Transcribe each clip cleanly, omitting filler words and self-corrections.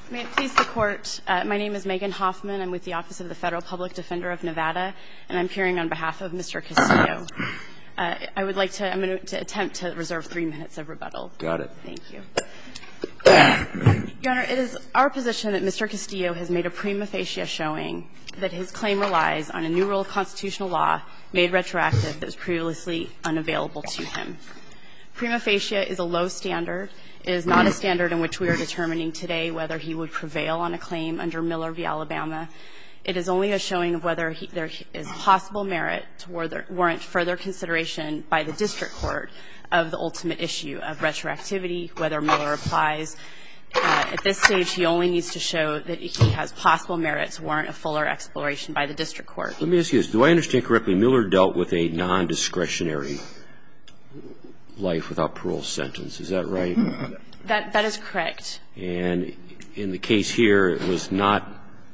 May it please the Court, my name is Megan Hoffman. I'm with the Office of the Federal Public Defender of Nevada, and I'm appearing on behalf of Mr. Castillo. I'm going to attempt to reserve 3 minutes of rebuttal. Got it. Thank you. Your Honor, it is our position that Mr. Castillo has made a prima facie showing that his claim relies on a new rule of constitutional law made retroactive that was previously unavailable to him. Prima facie is a low standard. It is not a standard in which we are determining today whether he would prevail on a claim under Miller v. Alabama. It is only a showing of whether there is possible merit to warrant further consideration by the district court of the ultimate issue of retroactivity, whether Miller applies. At this stage, he only needs to show that he has possible merit to warrant a fuller exploration by the district court. Let me ask you this. Do I understand correctly, Miller dealt with a non-discretionary life without parole sentence? Is that right? That is correct. And in the case here, it was not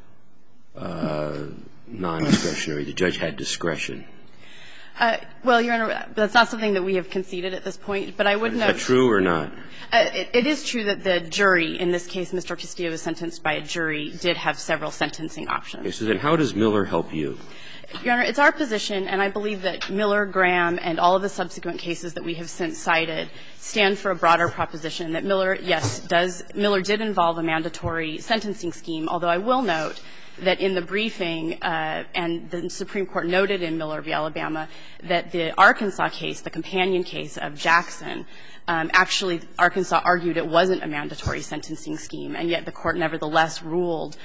non-discretionary. The judge had discretion. Well, Your Honor, that's not something that we have conceded at this point, but I would note. Is that true or not? It is true that the jury, in this case, Mr. Castillo was sentenced by a jury, did have several sentencing options. Okay. So then how does Miller help you? Your Honor, it's our position, and I believe that Miller, Graham, and all of the subsequent cases that we have since cited stand for a broader proposition that Miller, yes, Miller did involve a mandatory sentencing scheme, although I will note that in the briefing, and the Supreme Court noted in Miller v. Alabama, that the Arkansas case, the companion case of Jackson, actually Arkansas argued it wasn't a mandatory sentencing scheme, and yet the Court nevertheless ruled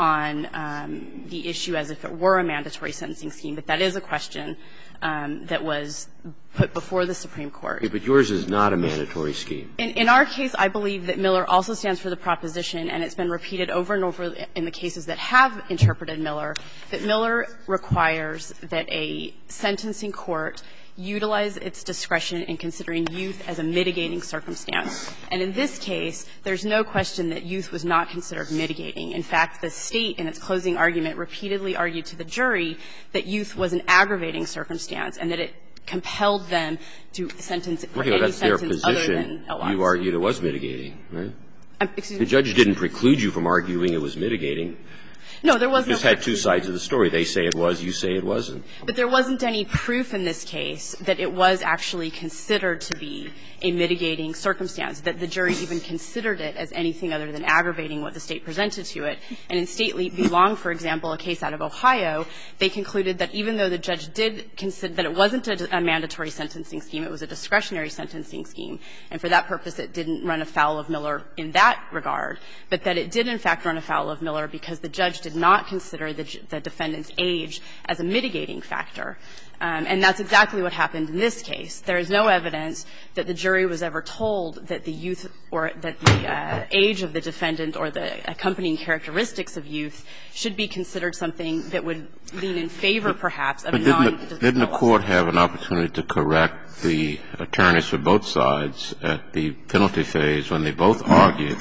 on the issue as if it were a mandatory sentencing scheme. But that is a question that was put before the Supreme Court. Okay, but yours is not a mandatory scheme. In our case, I believe that Miller also stands for the proposition, and it's been repeated over and over in the cases that have interpreted Miller, that Miller requires that a sentencing court utilize its discretion in considering youth as a mitigating circumstance. And in this case, there's no question that youth was not considered mitigating. In fact, the State, in its closing argument, repeatedly argued to the jury that youth was an aggravating circumstance and that it compelled them to sentence for any sentence other than a loss. You argued it was mitigating, right? Excuse me? The judge didn't preclude you from arguing it was mitigating. No, there was no. You just had two sides of the story. They say it was, you say it wasn't. But there wasn't any proof in this case that it was actually considered to be a mitigating circumstance, that the jury even considered it as anything other than aggravating what the State presented to it. And in State v. Long, for example, a case out of Ohio, they concluded that even though the judge did consider that it wasn't a mandatory sentencing scheme, it was a discretionary sentencing scheme, and for that purpose it didn't run afoul of Miller in that regard, but that it did in fact run afoul of Miller because the judge did not consider the defendant's age as a mitigating factor. And that's exactly what happened in this case. There is no evidence that the jury was ever told that the youth or that the age of the defendant or the accompanying characteristics of youth should be considered something that would lean in favor, perhaps, of a non-disciplinary. Didn't the Court have an opportunity to correct the attorneys for both sides at the penalty phase when they both argued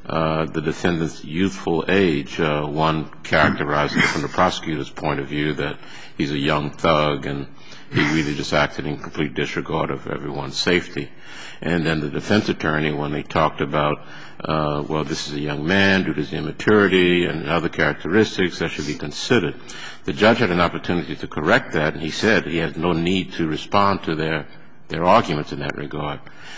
the defendant's youthful age, one characterizing it from the prosecutor's point of view that he's a young thug and he really just acted in complete disregard of everyone's safety. And then the defense attorney, when they talked about, well, this is a young man due to his immaturity and other characteristics that should be considered, the judge had an opportunity to correct that, and he said he had no need to respond to their arguments in that regard.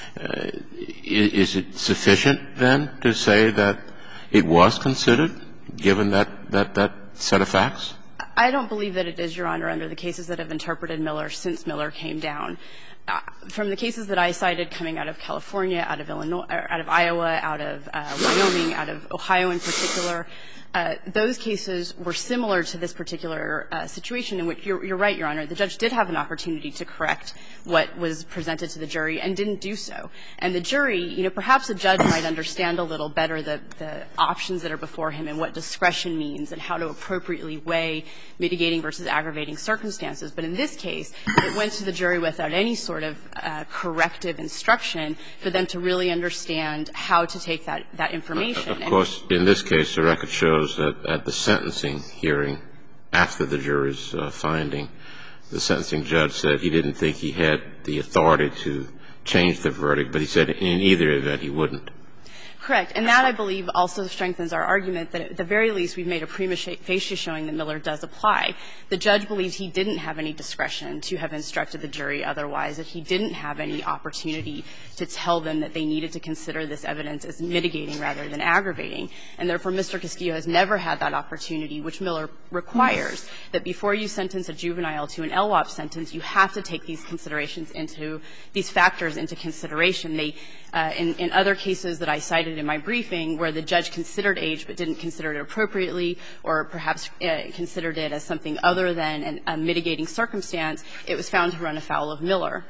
Is it sufficient, then, to say that it was considered, given that set of facts? I don't believe that it is, Your Honor, under the cases that have interpreted Miller since Miller came down. From the cases that I cited coming out of California, out of Illinois, out of Iowa, out of Wyoming, out of Ohio in particular, those cases were similar to this particular situation in which you're right, Your Honor, the judge did have an opportunity to correct what was presented to the jury and didn't do so. And the jury, you know, perhaps a judge might understand a little better the options that are before him and what discretion means and how to appropriately weigh mitigating versus aggravating circumstances. But in this case, it went to the jury without any sort of corrective instruction for them to really understand how to take that information. Of course, in this case, the record shows that at the sentencing hearing, after the jury's finding, the sentencing judge said he didn't think he had the authority to change the verdict, but he said in either event he wouldn't. Correct. And that, I believe, also strengthens our argument that at the very least we've made a prima facie showing that Miller does apply. The judge believes he didn't have any discretion to have instructed the jury otherwise, that he didn't have any opportunity to tell them that they needed to consider this evidence as mitigating rather than aggravating. And therefore, Mr. Castillo has never had that opportunity, which Miller requires, that before you sentence a juvenile to an LWOP sentence, you have to take these considerations into – these factors into consideration. They in other cases that I cited in my briefing where the judge considered age but didn't consider it appropriately or perhaps considered it as something other than a mitigating circumstance, it was found to run afoul of Miller.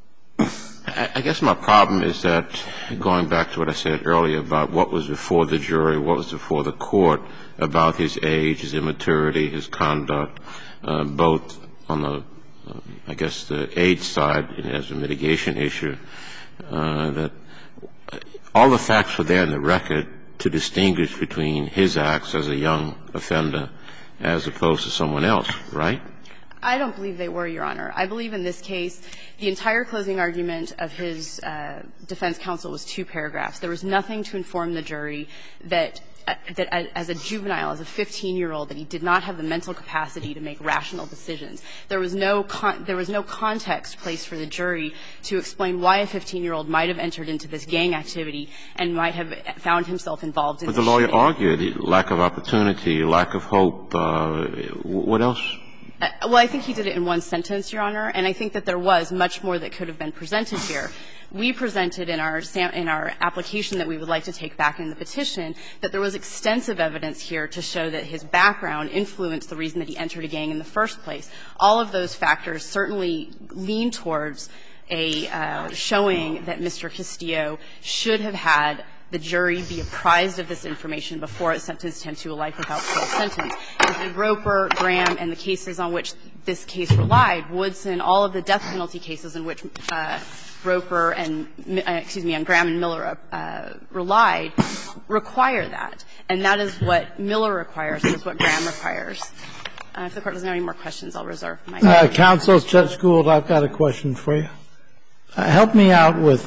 I guess my problem is that, going back to what I said earlier about what was before the jury, what was before the court, about his age, his immaturity, his conduct, both on the, I guess, the age side as a mitigation issue, that all the facts were there in the record to distinguish between his acts as a young offender as opposed to someone else, right? I don't believe they were, Your Honor. I believe in this case the entire closing argument of his defense counsel was 2 paragraphs. There was nothing to inform the jury that as a juvenile, as a 15-year-old, that he did not have the mental capacity to make rational decisions. There was no context placed for the jury to explain why a 15-year-old might have entered into this gang activity and might have found himself involved in the shooting. But the lawyer argued lack of opportunity, lack of hope. What else? Well, I think he did it in one sentence, Your Honor, and I think that there was much more that could have been presented here. We presented in our application that we would like to take back in the petition that there was extensive evidence here to show that his background influenced the reason that he entered a gang in the first place. All of those factors certainly lean towards a showing that Mr. Castillo should have had the jury be apprised of this information before it sentenced him to a life without parole sentence. And Roper, Graham, and the cases on which this case relied, Woodson, all of the death penalty cases in which Roper and Graham and Miller relied, require that. And that is what Miller requires, and it's what Graham requires. If the Court doesn't have any more questions, I'll reserve my time. Counsel, Judge Gould, I've got a question for you. Help me out with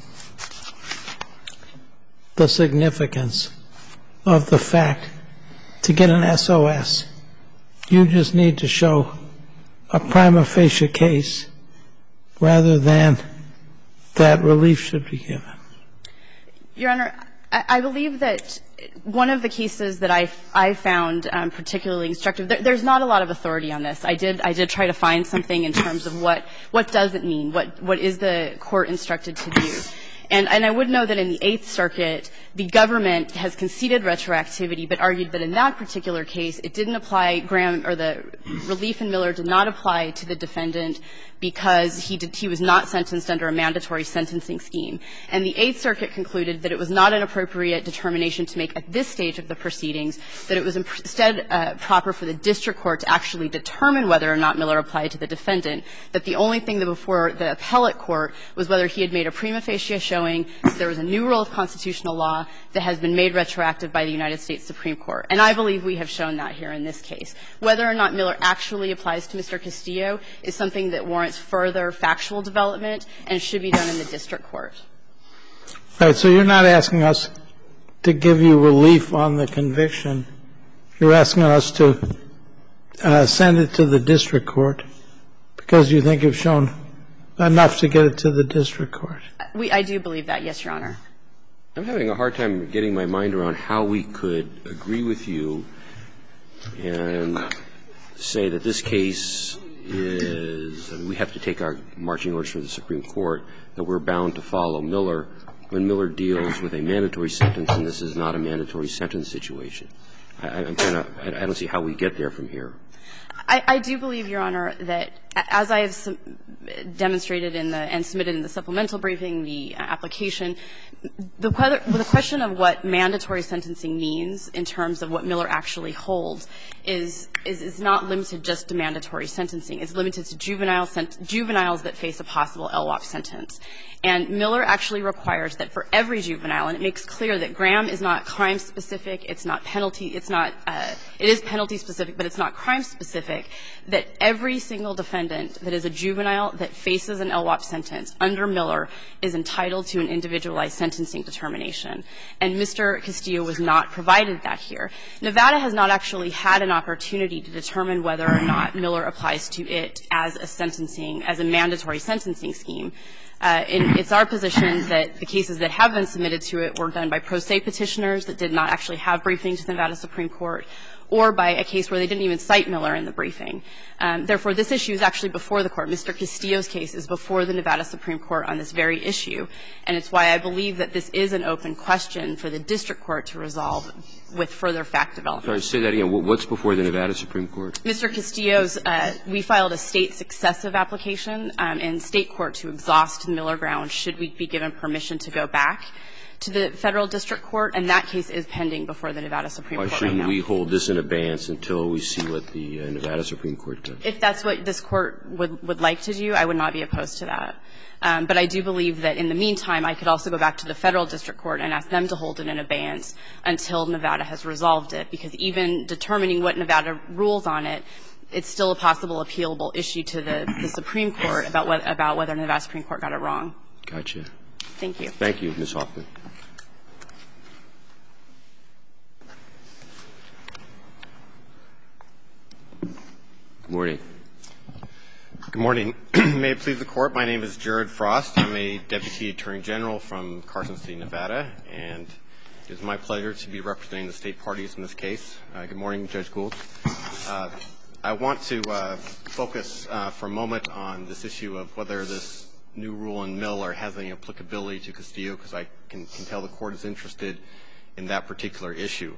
the significance of the fact to get an SOS, you just need to show a prima facie case rather than that relief should be given. Your Honor, I believe that one of the cases that I found particularly instructive, there's not a lot of authority on this. I did try to find something in terms of what does it mean, what is the court instructed to do. And I would know that in the Eighth Circuit, the government has conceded retroactivity, but argued that in that particular case, it didn't apply, Graham, or the relief in Miller did not apply to the defendant because he was not sentenced under a mandatory sentencing scheme. And the Eighth Circuit concluded that it was not an appropriate determination to make at this stage of the proceedings, that it was instead proper for the district court to actually determine whether or not Miller applied to the defendant, that the only thing that before the appellate court was whether he had made a prima facie showing that there was a new rule of constitutional law that has been made retroactive by the United States Supreme Court. And I believe we have shown that here in this case. Whether or not Miller actually applies to Mr. Castillo is something that warrants further factual development and should be done in the district court. All right. So you're not asking us to give you relief on the conviction. You're asking us to send it to the district court because you think you've shown enough to get it to the district court. I do believe that, yes, Your Honor. I'm having a hard time getting my mind around how we could agree with you and say that this case is, we have to take our marching orders from the Supreme Court, that we're bound to follow Miller when Miller deals with a mandatory sentence and this is not a mandatory sentence situation. I don't see how we get there from here. I do believe, Your Honor, that as I have demonstrated and submitted in the supplemental briefing, the application, the question of what mandatory sentencing means in terms of what Miller actually holds is not limited just to mandatory sentencing. It's limited to juveniles that face a possible LWOP sentence. And Miller actually requires that for every juvenile, and it makes clear that Graham is not crime-specific, it's not penalty, it is penalty-specific, but it's not crime-specific, that every single defendant defendant that is a juvenile that faces an LWOP sentence under Miller is entitled to an individualized sentencing determination. And Mr. Castillo was not provided that here. Nevada has not actually had an opportunity to determine whether or not Miller applies to it as a sentencing, as a mandatory sentencing scheme. It's our position that the cases that have been submitted to it were done by pro se petitioners that did not actually have briefings to the Nevada Supreme Court, or by a case where they didn't even cite Miller in the briefing. Therefore, this issue is actually before the Court. Mr. Castillo's case is before the Nevada Supreme Court on this very issue, and it's why I believe that this is an open question for the district court to resolve with further fact development. Sorry, say that again. What's before the Nevada Supreme Court? Mr. Castillo's, we filed a State successive application in State court to exhaust Miller grounds should we be given permission to go back to the Federal District Court, and that case is pending before the Nevada Supreme Court right now. Why shouldn't we hold this in abeyance until we see what the Nevada Supreme Court does? If that's what this Court would like to do, I would not be opposed to that. But I do believe that in the meantime, I could also go back to the Federal District Court and ask them to hold it in abeyance until Nevada has resolved it, because even determining what Nevada rules on it, it's still a possible appealable issue to the Supreme Court about whether the Nevada Supreme Court got it wrong. Gotcha. Thank you. Thank you, Ms. Hoffman. Good morning. Good morning. May it please the Court, my name is Jared Frost. I'm a Deputy Attorney General from Carson City, Nevada, and it is my pleasure to be representing the State parties in this case. Good morning, Judge Gould. I want to focus for a moment on this issue of whether this new rule in Miller has any applicability to Castillo, because I can tell the Court is interested in that particular issue.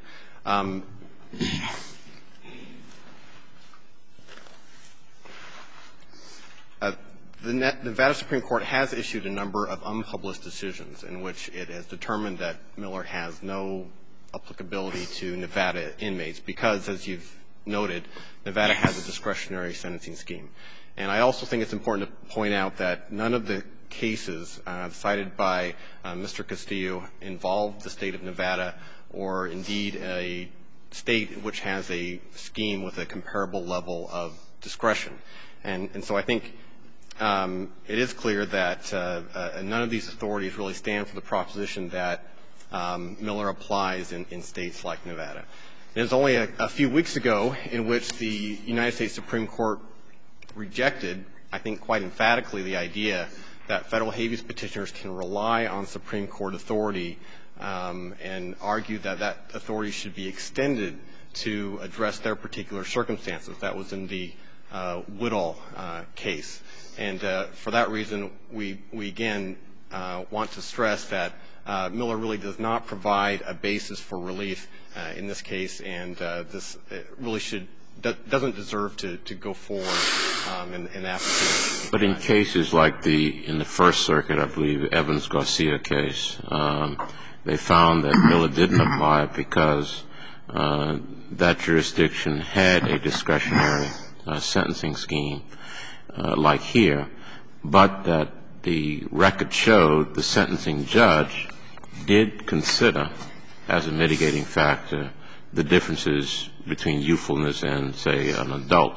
The Nevada Supreme Court has issued a number of unpublished decisions in which it has determined that Miller has no applicability to Nevada inmates because, as you've noted, Nevada has a discretionary sentencing scheme. And I also think it's important to point out that none of the cases cited by Mr. Castillo involve the State of Nevada or, indeed, a State which has a scheme with a comparable level of discretion. And so I think it is clear that none of these authorities really stand for the proposition that Miller applies in States like Nevada. It was only a few weeks ago in which the United States Supreme Court rejected, I think quite emphatically, the idea that Federal habeas petitioners can rely on Supreme Court authority and argued that that authority should be extended to address their particular circumstances. That was in the Woodall case. And for that reason, we again want to stress that Miller really does not provide a basis for relief in this case, and this really doesn't deserve to go forward in application. But in cases like in the First Circuit, I believe, Evans-Garcia case, they found that Miller didn't apply because that jurisdiction had a discretionary sentencing scheme like here, but that the record showed the sentencing judge did consider as a mitigating factor the differences between youthfulness and, say, an adult.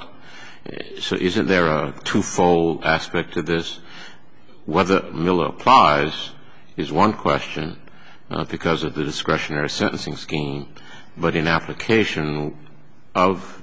So isn't there a twofold aspect to this? Whether Miller applies is one question because of the discretionary sentencing scheme, but in application of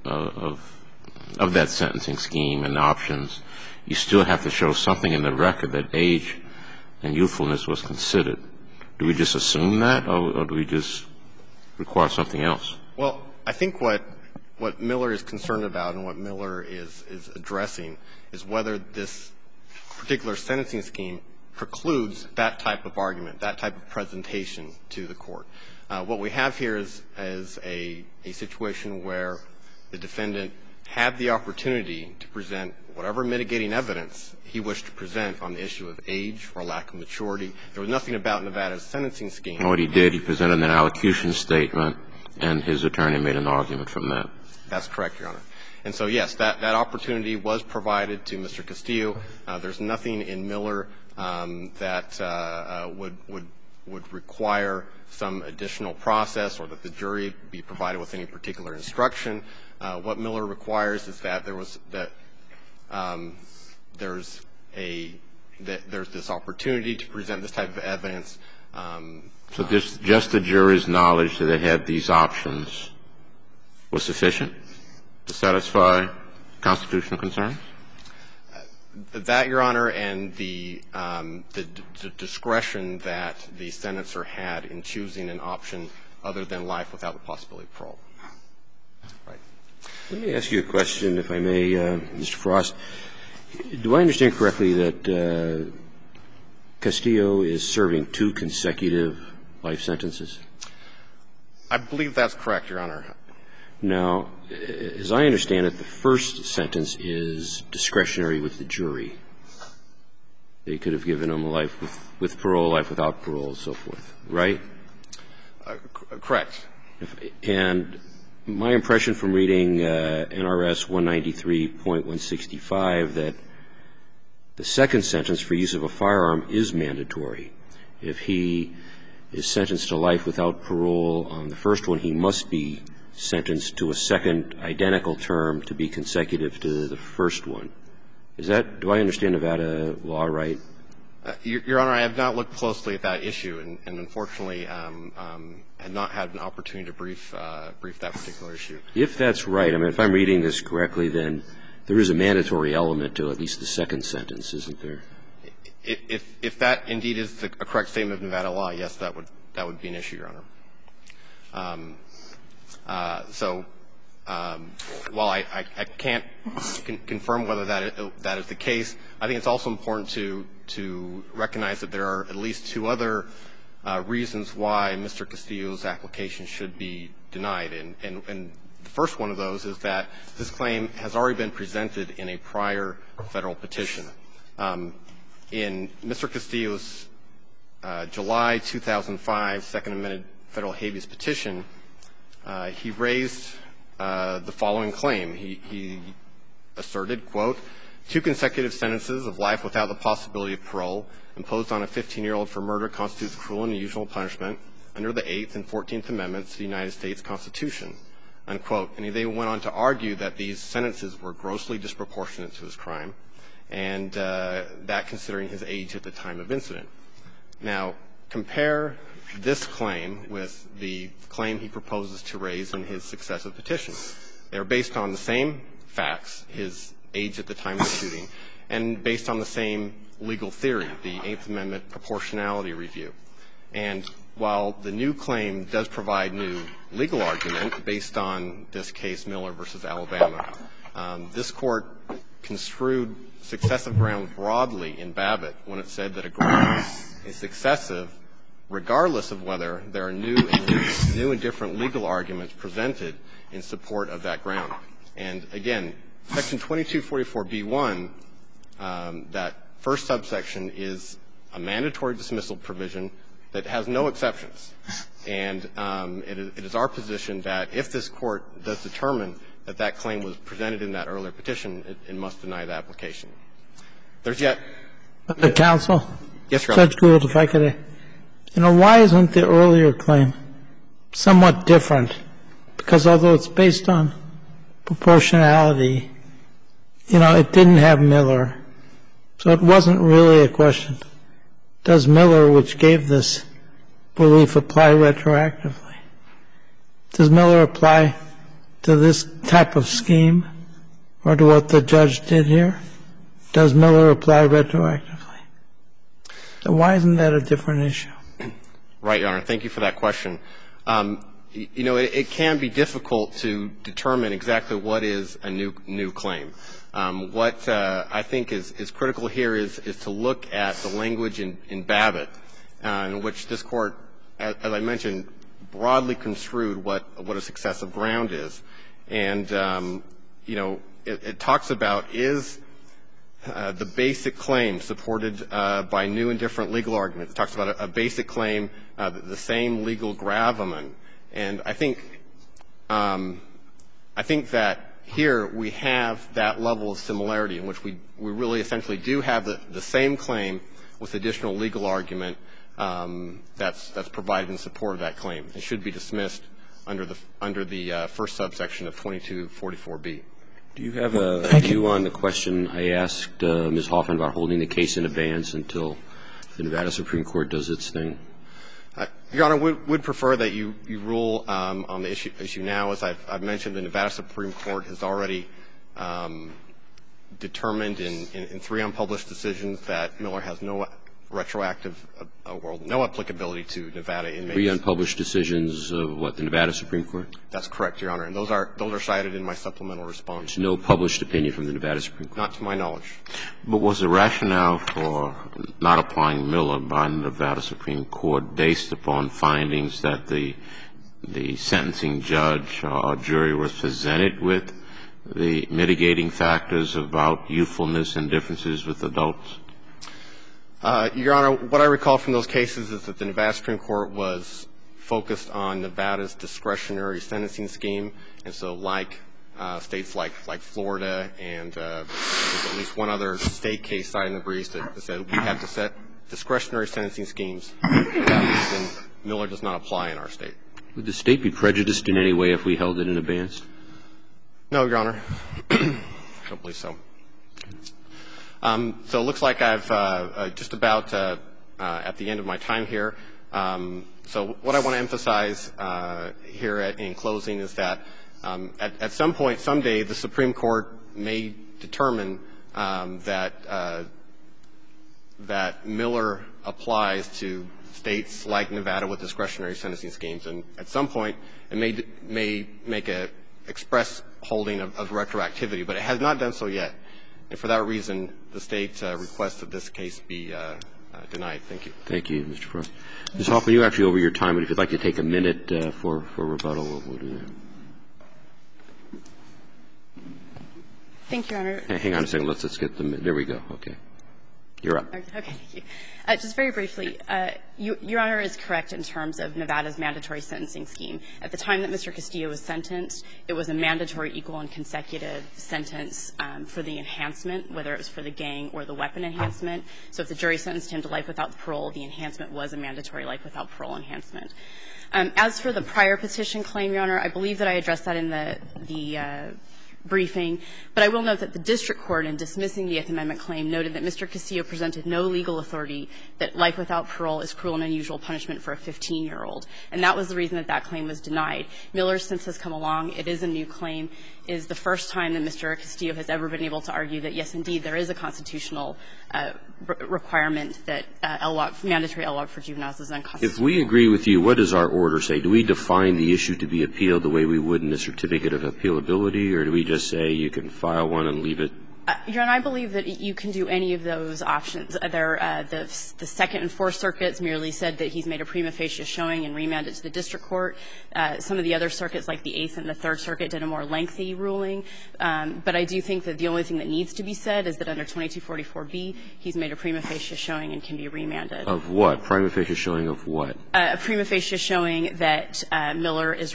that sentencing scheme and options, you still have to show something in the record that age and youthfulness was considered. Do we just assume that, or do we just require something else? Well, I think what Miller is concerned about and what Miller is addressing is whether this particular sentencing scheme precludes that type of argument, that type of presentation to the court. What we have here is a situation where the defendant had the opportunity to present whatever mitigating evidence he wished to present on the issue of age or lack of maturity. There was nothing about Nevada's sentencing scheme. What he did, he presented an allocution statement, and his attorney made an argument from that. That's correct, Your Honor. And so, yes, that opportunity was provided to Mr. Castillo. There's nothing in Miller that would require some additional process or that the jury be provided with any particular instruction. What Miller requires is that there was that there's this opportunity to present this type of evidence. So just the jury's knowledge that they had these options was sufficient to satisfy constitutional concerns? That, Your Honor, and the discretion that the senator had in choosing an option other than life without the possibility of parole. Right. Let me ask you a question, if I may, Mr. Frost. Do I understand correctly that Castillo is serving 2 consecutive life sentences? I believe that's correct, Your Honor. Now, as I understand it, the first sentence is discretionary with the jury. They could have given him life with parole, life without parole, and so forth, right? Correct. And my impression from reading NRS 193.165 that the second sentence for use of a firearm is mandatory. If he is sentenced to life without parole on the first one, he must be sentenced to a second identical term to be consecutive to the first one. Do I understand Nevada law right? Your Honor, I have not looked closely at that issue and unfortunately had not had an opportunity to brief that particular issue. If that's right, I mean, if I'm reading this correctly, then there is a mandatory element to at least the second sentence, isn't there? If that indeed is a correct statement of Nevada law, yes, that would be an issue, Your Honor. So while I can't confirm whether that is the case, I think it's also important to recognize that there are at least 2 other reasons why Mr. Castillo's application should be denied. And the first one of those is that this claim has already been presented in a prior Federal petition. In Mr. Castillo's July 2005 Second Amendment Federal habeas petition, he raised the following claim. He asserted, quote, 2 consecutive sentences of life without the possibility of parole imposed on a 15-year-old for murder constitutes cruel and unusual punishment under the 8th and 14th Amendments to the United States Constitution, unquote. And they went on to argue that these sentences were grossly disproportionate to his crime, and that considering his age at the time of incident. Now, compare this claim with the claim he proposes to raise in his successive petition. They are based on the same facts, his age at the time of the shooting, and based on the same legal theory, the 8th Amendment proportionality review. And while the new claim does provide new legal argument based on this case, Miller v. Alabama, this Court construed successive ground broadly in Babbitt when it said that a ground is successive regardless of whether there are new and different legal arguments presented in support of that ground. And again, Section 2244b1, that first subsection, is a mandatory dismissal provision that has no exceptions. And it is our position that if this Court does determine that that claim was presented in that earlier petition, it must deny the application. There's yet the counsel. Yes, Your Honor. Judge Gould, if I could, why isn't the earlier claim somewhat different? Because although it's based on proportionality, it didn't have Miller. So it wasn't really a question, does Miller, which gave this relief, apply retroactively? Does Miller apply to this type of scheme or to what the judge did here? Does Miller apply retroactively? So why isn't that a different issue? Right, Your Honor. Thank you for that question. It can be difficult to determine exactly what is a new claim. What I think is critical here is to look at the language in Babbitt, in which this Court, as I mentioned, broadly construed what a successive ground is. And, it talks about is the basic claim supported by new and different legal arguments. It talks about a basic claim, the same legal gravamen. And I think that here we have that level of similarity in which we really essentially do have the same claim with additional legal argument that's provided in support of that claim. It should be dismissed under the first subsection of 2244B. Do you have a view on the question I asked Ms. Hoffman about holding the case in abeyance until the Nevada Supreme Court does its thing? Your Honor, would prefer that you rule on the issue now. As I've mentioned, the Nevada Supreme Court has already determined in 3 unpublished decisions that Miller has no retroactive or no applicability to Nevada inmates. 3 unpublished decisions of what, the Nevada Supreme Court? That's correct, Your Honor. And those are cited in my supplemental response. There's no published opinion from the Nevada Supreme Court? Not to my knowledge. But was the rationale for not applying Miller by the Nevada Supreme Court based upon findings that the sentencing judge or jury was presented with the mitigating factors about youthfulness and differences with adults? Your Honor, what I recall from those cases is that the Nevada Supreme Court was focused on Nevada's discretionary sentencing scheme. And so like states like Florida and there's at least one other state case cited in the briefs that said we have to set discretionary sentencing schemes. For that reason, Miller does not apply in our state. Would the state be prejudiced in any way if we held it in abeyance? No, Your Honor. I don't believe so. So it looks like I've just about at the end of my time here. So what I want to emphasize here in closing is that at some point, someday, the Supreme Court may determine that Miller applies to states like Nevada with discretionary sentencing schemes. And at some point, it may make an express holding of retroactivity. But it has not done so yet. And for that reason, the State requests that this case be denied. Thank you. Thank you, Mr. Frost. Ms. Hoffman, you're actually over your time, but if you'd like to take a minute for rebuttal, we'll do that. Thank you, Your Honor. Hang on a second. Let's get them. There we go. Okay. You're up. Okay. Thank you. Just very briefly, Your Honor is correct in terms of Nevada's mandatory sentencing scheme. At the time that Mr. Castillo was sentenced, it was a mandatory equal and consecutive sentence for the enhancement, whether it was for the gang or the weapon enhancement. So if the jury sentenced him to life without parole, the enhancement was a mandatory life without parole enhancement. As for the prior petition claim, Your Honor, I believe that I addressed that in the briefing. But I will note that the district court, in dismissing the Eighth Amendment claim, noted that Mr. Castillo presented no legal authority that life without parole is cruel and unusual punishment for a 15-year-old. And that was the reason that that claim was denied. Miller, since has come along, it is a new claim. It is the first time that Mr. Castillo has ever been able to argue that, yes, indeed, there is a constitutional requirement that mandatory LWOP for juveniles is unconstitutional. If we agree with you, what does our order say? Do we define the issue to be appealed the way we would in a certificate of appealability, or do we just say you can file one and leave it? Your Honor, I believe that you can do any of those options. The Second and Fourth Circuits merely said that he's made a prima facie showing and remanded to the district court. Some of the other circuits, like the Eighth and the Third Circuit, did a more lengthy ruling. But I do think that the only thing that needs to be said is that under 2244B, he's made a prima facie showing and can be remanded. Of what? Prima facie showing of what? A prima facie showing that Miller is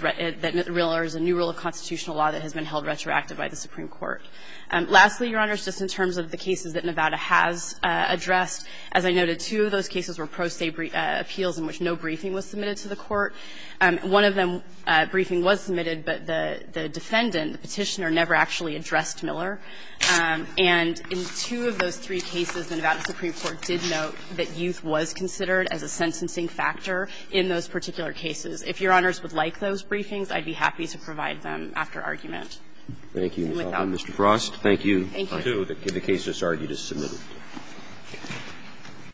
a new rule of constitutional law that has been held retroactive by the Supreme Court. Lastly, Your Honors, just in terms of the cases that Nevada has addressed, as I noted, 2 of those cases were pro se appeals in which no briefing was submitted to the court. One of them, briefing was submitted, but the defendant, the petitioner, never actually addressed Miller. And in 2 of those 3 cases, the Nevada Supreme Court did note that youth was considered as a sentencing factor in those particular cases. If Your Honors would like those briefings, I'd be happy to provide them after argument. Thank you, Ms. Hoffman. Mr. Frost, thank you. Thank you. The case just argued is submitted.